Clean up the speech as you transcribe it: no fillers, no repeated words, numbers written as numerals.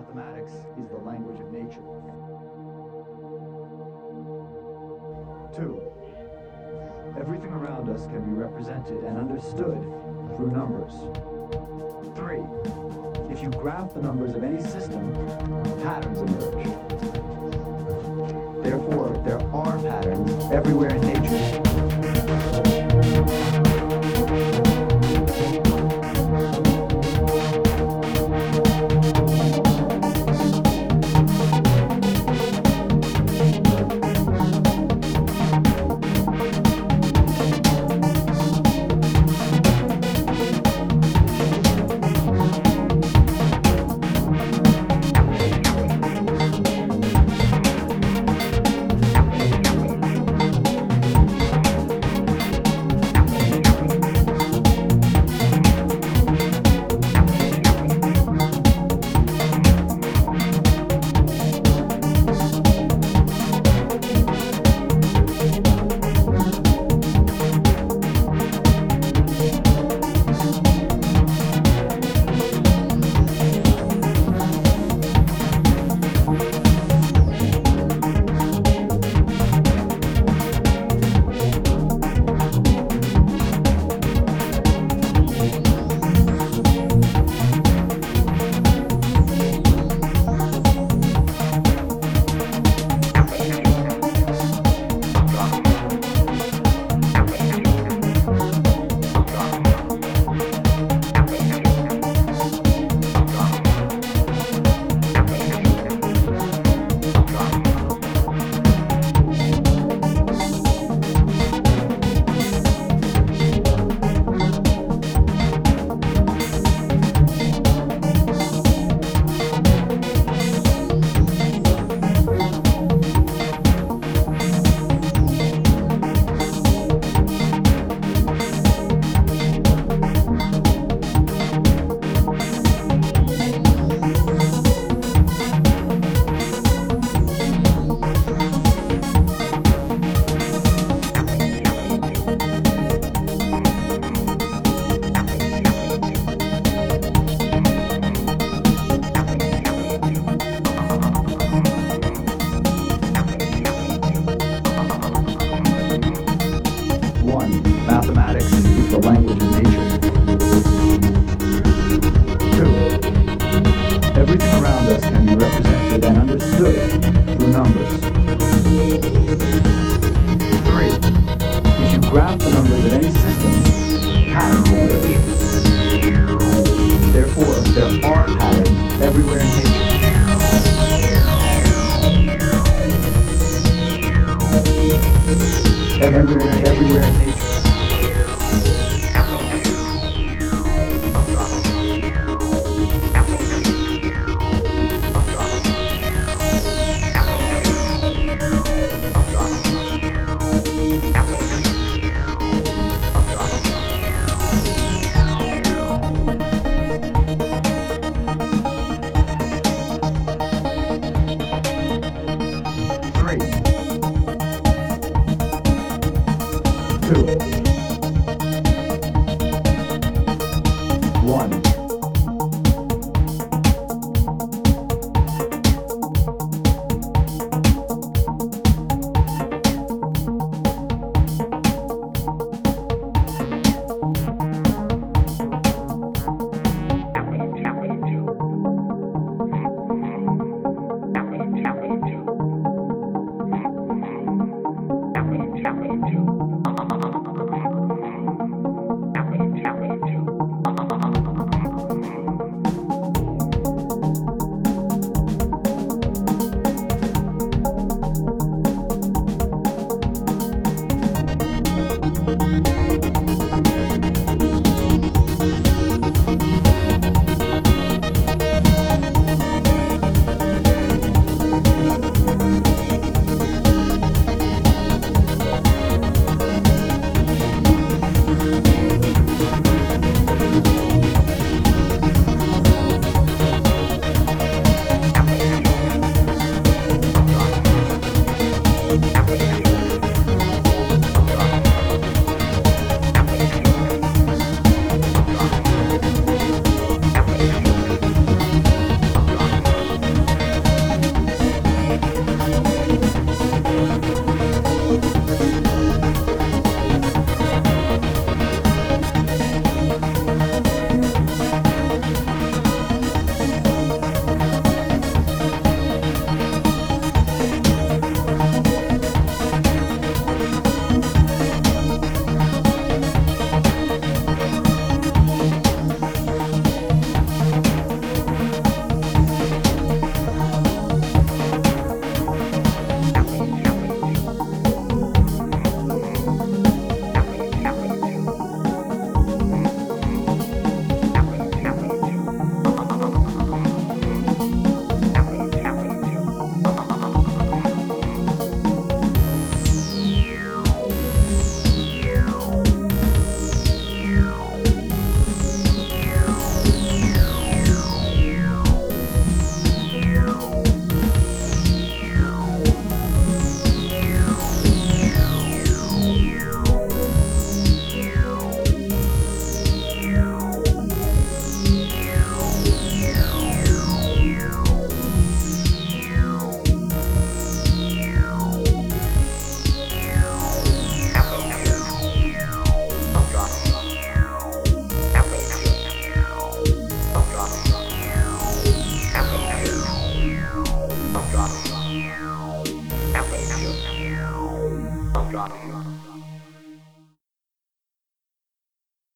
Mathematics is the language of nature. 2. Everything around us can be represented and understood through numbers. 3. If you graph the numbers of any system, patterns emerge. Therefore, there are patterns everywhere in nature. Mathematics is the language of nature. 2. Everything around us can be represented and understood through numbers. 3. If you graph the numbers of any system, patterns emerge. Therefore, there are patterns everywhere in nature. Everywhere in nature.